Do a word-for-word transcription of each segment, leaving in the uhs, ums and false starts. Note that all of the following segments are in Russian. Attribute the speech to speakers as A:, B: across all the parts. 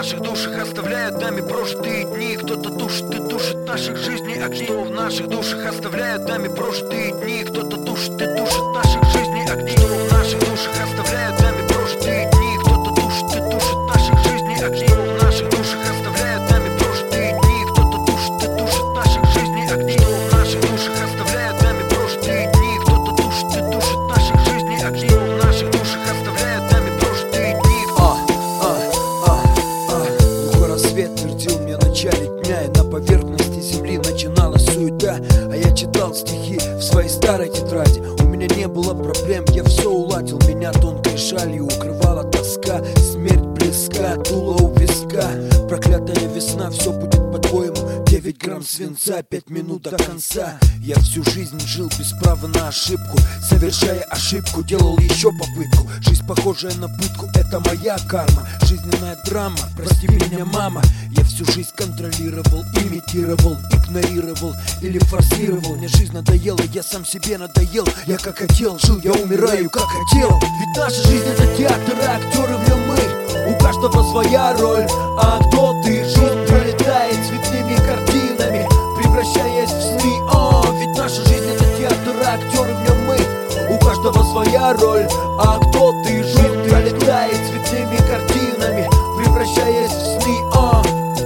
A: наших душах оставляют нами прожитые дни. Кто-то тушит и тушит наших жизней огни. Что в наших душах оставляют нами прожитые дни. Кто-то тушит и тушит наших жизней огни. Что в наших душах оставляют нами прожитые дни. Кто-то тушит и тушит наших жизней огни. Что в наших душах оставляют нами прожитые дни. Кто-то тушит и тушит наших жизней огни. Что в наших душах оставляют нами прожитые дни. Кто-то тушит и тушит наших жизней огни. Что в наших душах оставляют нами прожитые дни.
B: А, а, а, а. Глухой рассвет твердил мне в начале дня, и на поверхности земли начиналась суета. А я читал стихи в своей старой тетради. У меня не было проблем, я все уладил. Меня тонкой шалью укрывала тоска. Смерть близка, дуло у виска. Проклятая весна, все будет по-твоему. Девять грамм свинца, пять минут до конца. Я всю жизнь жил без права на ошибку. Совершая ошибку, делал еще попытку. Жизнь, похожая на пытку, это моя карма. Жизненная драма, прости меня, мама. Я всю жизнь контролировал, имитировал, игнорировал или форсировал. Мне жизнь надоела, я сам себе надоел. Я как хотел, жил, я умираю как хотел. Ведь наша жизнь это театр, а актеры в нем мы. У каждого своя роль, а кто ты? Жизнь пролетает цветными картинами, превращаясь в сны. О, ведь наша жизнь это театр, а актеры в нем мы. У каждого своя роль, а кто ты? Жизнь пролетает цветными картинами, превращаясь в сны. О,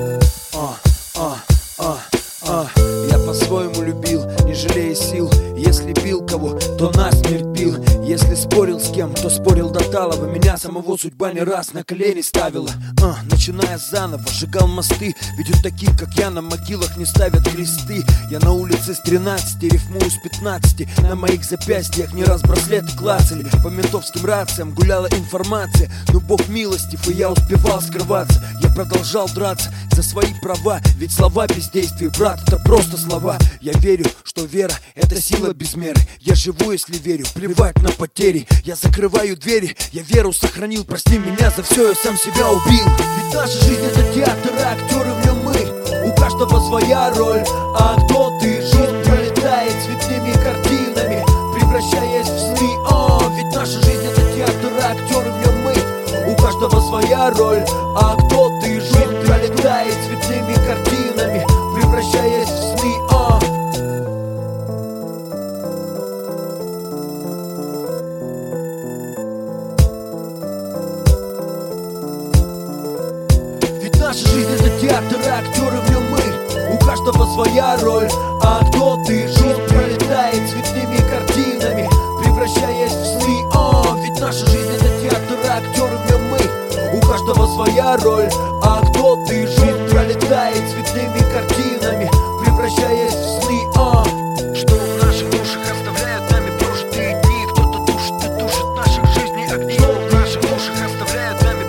B: о, о, о, о. Я по-своему любил, не жалея сил. Если бил кого, то насмерть бил. Если спорил с кем, то спорил до талого. Меня самого судьба не раз на колени ставила. а, Начиная заново, сжигал мосты. Ведь у таких, как я, на могилах не ставят кресты. Я на улице с тринадцати, рифмую с пятнадцати. На моих запястьях не раз браслеты клацали. По ментовским рациям гуляла информация. Но Бог милостив, и я успевал скрываться. Я продолжал драться за свои права. Ведь слова без действий, брат, это просто слова. Я верю, что вера — это сила без меры. Я живу, если верю, плевать на потери. Я закрываю двери, я веру сохранил. Прости меня за все, я сам себя убил. Ведь наша жизнь это театр, а актеры в нем мы. У каждого своя роль, а кто ты? Жизнь пролетает цветными картинами, превращаясь в сны. О, ведь наша жизнь это театр, а актеры в нем мы. У каждого своя роль, а кто ты? Жизнь пролетает цветными картинами, превращаясь в сны. О, наша жизнь это театр, а актеры в нем мы. У каждого своя роль, а кто ты? Жизнь пролетает цветными картинами, превращаясь в сны. О, ведь наша жизнь это театр, а актеры в нем мы. У каждого своя роль, а кто ты? Жизнь пролетает цветными картинами, превращаясь в сны. О,
A: что в наших душах оставляют нами прожитые дни. Кто-то тушит и тушит наших жизней огни. Что в наших душах оставляют нами